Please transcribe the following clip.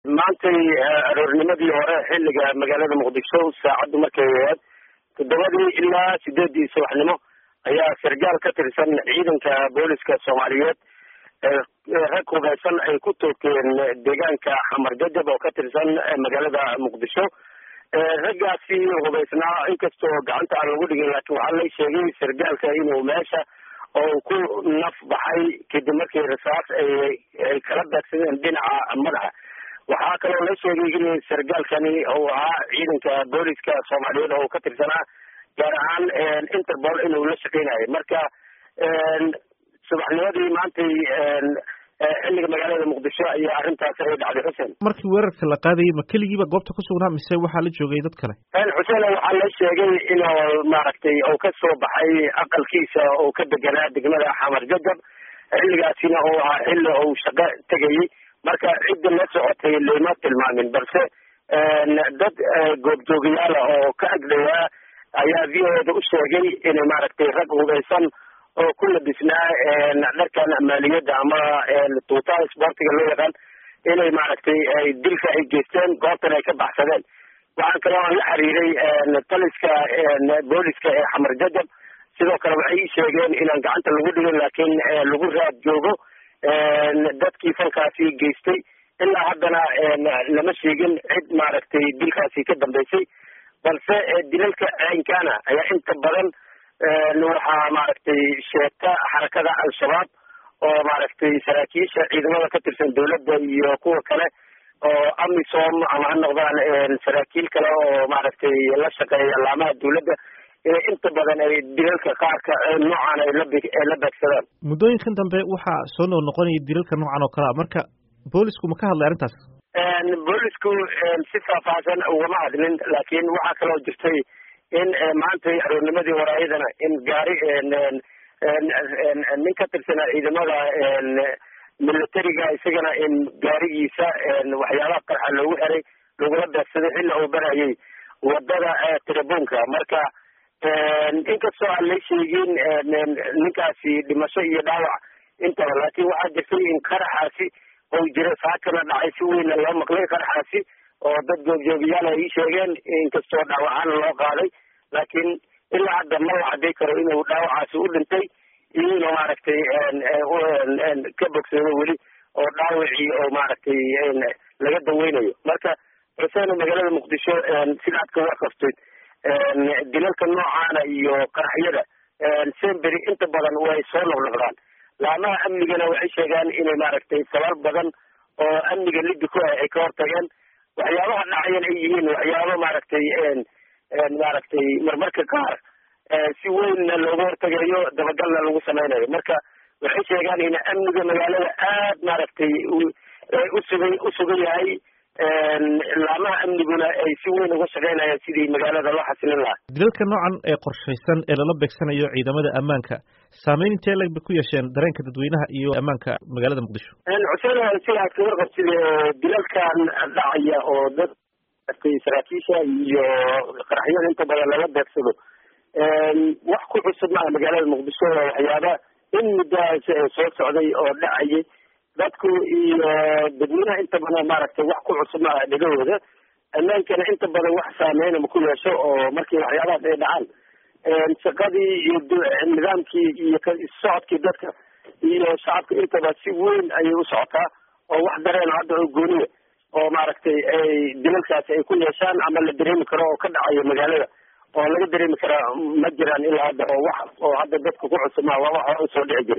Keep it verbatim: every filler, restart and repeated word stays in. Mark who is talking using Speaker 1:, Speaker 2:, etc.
Speaker 1: maantay aroornimadii hore xilliga magaalada muqdisho saacaddu markay ahayd toddobadii ilaa sideedii subaxnimo ayaa sargaal ka tirsan ciidanka booliska soomaaliyeed rag hubeysan ay ku toogteen deegaanka xamar jajab oo ka tirsan magaalada muqdisho. raggaasi hubeysnaa inkastoo gacanta aan lagu dhigin laakiin waxaa la sheegay sargaalka inuu meesha oo ku naf baxay kadib markii rasaas ay kala beegsadeen dhinaca madaxa. waxaa kaloo la sheegay in sargaalkani uu ahaa ciidanka booliska soomaaliyeed oo ka tirsanaa gaar ahaan interpol inuu la shaqeynayo. marka subaxnimadii maantay xilliga magaalada muqdisho ayaa arrintaas ay dhacday. xuseen,
Speaker 2: markii weerarka la qaadayay ma keligiiba goobta ku sugnaa mise waxaa la joogay dad kale?
Speaker 1: xuseen, waxaa la sheegay inuu maaragtay uu ka soo baxay aqalkiisa oo ka deganaa degmada xamar jajab, xilligaasina uu ahaa xilli uu shaqo tegayay. marka cidda la socotay lama tilmaamin, balse dad goobjoogayaal oo ka agdhawaa ayaa v o da u sheegay inay maaragtay rag hubeysan oo ku labisnaa dharkan maaliyadda ama tuutaha isboortiga loo yaqaan inay maaragtay dilka ay geysteen, goobtan ay ka baxsadeen. waxaan kaloo aan la xiriiray taliska booliska ee xamar jajab, sidoo kale waxay ii sheegeen inaan gacanta lagu dhigin laakiin lagu raad joogo dadkii falkaasi geystay. ilaa haddana lama sheegin cid maaragtay dilkaasi ka dambeysay, balse dilalka ceenkaana ayaa inta badan waxaa maaragtay sheegta xarakada al-shabaab oo maaragtay saraakiisha ciidamada ka tirsan dawladda iyo kuwa kale oo amisom ama ha noqdaan saraakiil kale oo maaragtay la shaqeeya laamaha dawladda inay inta badan ay dilalka qaarka noocan ay la beegsadaan.
Speaker 2: muddooyinkan dambe waxaa soo nool noqonaya dilalka noocan oo kalea, marka boolisku ma ka hadlay arrintaas?
Speaker 1: boolisku si faahfaahsan ugama hadlin, laakiin waxaa kaloo jirtay in maantay aroornimadii hore ayadana in gaari nin ka tirsanaa ciidamada militariga isagana in gaarigiisa waxyaabaha qarxa loogu xiray lagula beegsaday xilli uu barayay wadada tirabuunka. marka inkastoo aan la sheegin ninkaasi dhimasho iyo dhaawac intaba, laakiin waxaa jirtay in qaraxaasi oo jira saakana dhacay si weynna loo maqlay qaraxaasi oo dad goobjoogayaal ay ii sheegeen, inkastoo dhaawacaana loo qaaday laakiin ilaa hadda ma la cadday karo inuu dhaawacaasi u dhintay iyo inuu maaragtay ka bogsado weli oo dhaawacii oo maaragtay laga daweynayo. marka xuseen, magaalada muqdisho sidaad ka warqabtay dilalka noocaana iyo qaraxyada semberi inta badan way soo noqnoqdaan. laamaha amnigana waxay sheegaan inay maaragtay sabab badan oo amniga liddi ku ah ay ka hortageen. waxyaabaha dhacayan ay yihiin waxyaabo maaragtay maaragtay marmarka qaar si weynna looga hortagayo, dabagalna lagu sameynayo. marka waxay sheegaan in amniga magaalada aad maaragtay usugan usugan yahay, laamaha amniguna ay si weyn uga shaqeynayaan sidii magaalada loo xasilin lahaa.
Speaker 2: dilalka noocan ee qorshaysan ee lala beegsanayo ciidamada ammaanka saameyn intee leg bay ku yeesheen dareenka dadweynaha iyo ammaanka magaalada muqdisho?
Speaker 1: xuseen, sida aad ka warqabtid dilalkan dhacaya oo dad saraakiisha iyo qaraxyada inta badan lala beegsado wax ku cusub maaha magaalada muqdisho. waxyaaba in muddahaas soo socday oo dhacayay dadku iyo dadweynaha inta badan maaragtay wax ku cusub maaha dhegahooda. ammaankana inta badan wax saameyna maku yeesho oo markii waxyaabahaas ay dhacaan shaqadii iyo nidaamkii iyo socodkii dadka iyo shacabka intaba si weyn ayay u socotaa oo wax dareen hadda oo gooniya oo maaragtay ay dilalkaasi ay ku yeeshaan ama la dareemi karo oo ka dhacayo magaalada oo laga dareemi karaa ma jiraan ilaa hadda oo wax oo hadda dadka ku cusub maaha waa wax hore usoo dhici jiray.